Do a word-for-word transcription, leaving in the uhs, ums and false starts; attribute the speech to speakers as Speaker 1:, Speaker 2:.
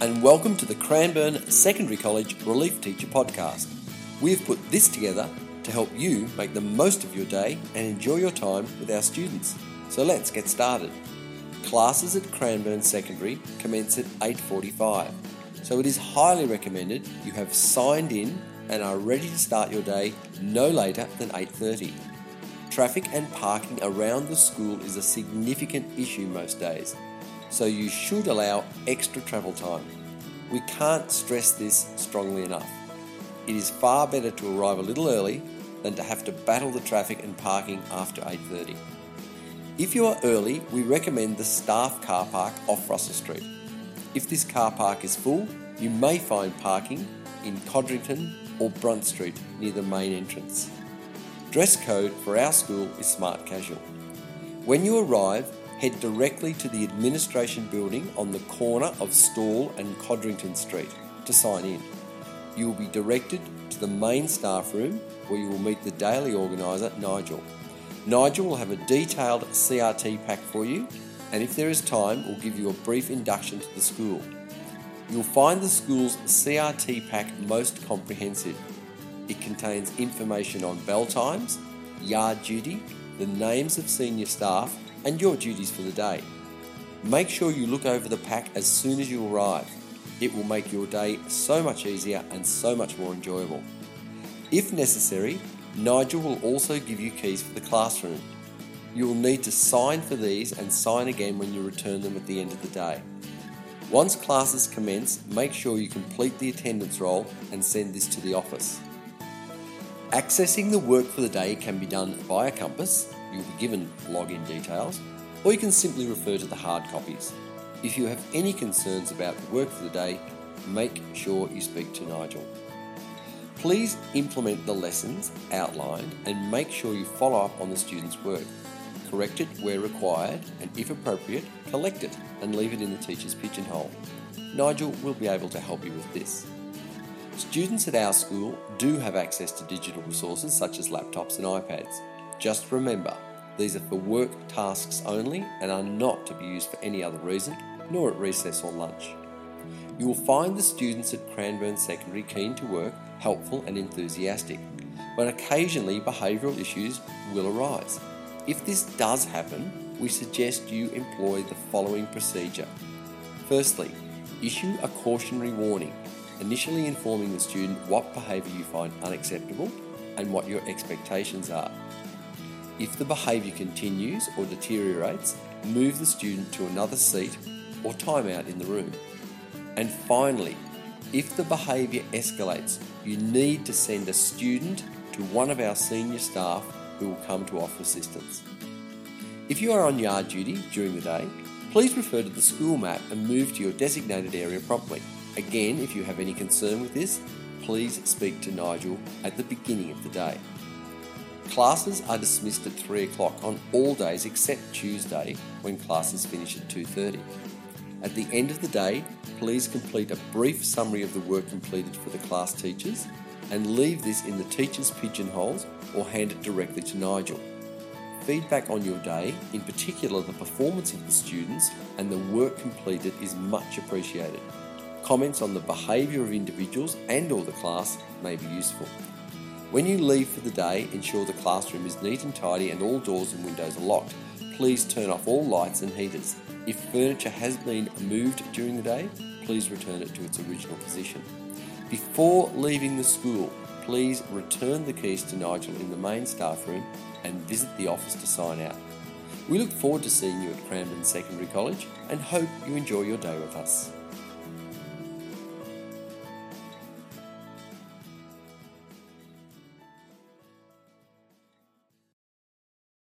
Speaker 1: and welcome to the Cranbourne Secondary College Relief Teacher Podcast. We have put this together to help you make the most of your day and enjoy your time with our students. So let's get started. Classes at Cranbourne Secondary commence at eight forty-five, so it is highly recommended you have signed in and are ready to start your day no later than eight thirty. Traffic and parking around the school is a significant issue most days, so you should allow extra travel time. We can't stress this strongly enough. It is far better to arrive a little early than to have to battle the traffic and parking after eight thirty. If you are early, we recommend the staff car park off Russell Street. If this car park is full, you may find parking in Codrington or Brunt Street near the main entrance. Dress code for our school is smart casual. When you arrive, head directly to the administration building on the corner of Stawell and Codrington Street to sign in. You will be directed to the main staff room where you will meet the daily organiser, Nigel. Nigel will have a detailed C R T pack for you, and if there is time, will give you a brief induction to the school. You'll find the school's C R T pack most comprehensive. It contains information on bell times, yard duty, the names of senior staff, and your duties for the day. Make sure you look over the pack as soon as you arrive. It will make your day so much easier and so much more enjoyable. If necessary, Nigel will also give you keys for the classroom. You will need to sign for these and sign again when you return them at the end of the day. Once classes commence, make sure you complete the attendance roll and send this to the office. Accessing the work for the day can be done via Compass. You'll be given login details, or you can simply refer to the hard copies. If you have any concerns about the work for the day, make sure you speak to Nigel. Please implement the lessons outlined and make sure you follow up on the students' work. Correct it where required, and if appropriate, collect it and leave it in the teacher's pigeonhole. Nigel will be able to help you with this. Students at our school do have access to digital resources such as laptops and iPads. Just remember, these are for work tasks only and are not to be used for any other reason, nor at recess or lunch. You will find the students at Cranbourne Secondary keen to work, helpful and enthusiastic, but occasionally behavioural issues will arise. If this does happen, we suggest you employ the following procedure. Firstly, issue a cautionary warning, initially informing the student what behaviour you find unacceptable and what your expectations are. If the behaviour continues or deteriorates, move the student to another seat or time out in the room. And finally, if the behaviour escalates, you need to send a student to one of our senior staff who will come to offer assistance. If you are on yard duty during the day, please refer to the school map and move to your designated area promptly. Again, if you have any concern with this, please speak to Nigel at the beginning of the day. Classes are dismissed at three o'clock on all days except Tuesday, when classes finish at two thirty. At the end of the day, please complete a brief summary of the work completed for the class teachers and leave this in the teachers' pigeonholes or hand it directly to Nigel. Feedback on your day, in particular the performance of the students and the work completed, is much appreciated. Comments on the behaviour of individuals and or the class may be useful. When you leave for the day, ensure the classroom is neat and tidy and all doors and windows are locked. Please turn off all lights and heaters. If furniture has been moved during the day, please return it to its original position. Before leaving the school, please return the keys to Nigel in the main staff room and visit the office to sign out. We look forward to seeing you at Cranbourne Secondary College and hope you enjoy your day with us.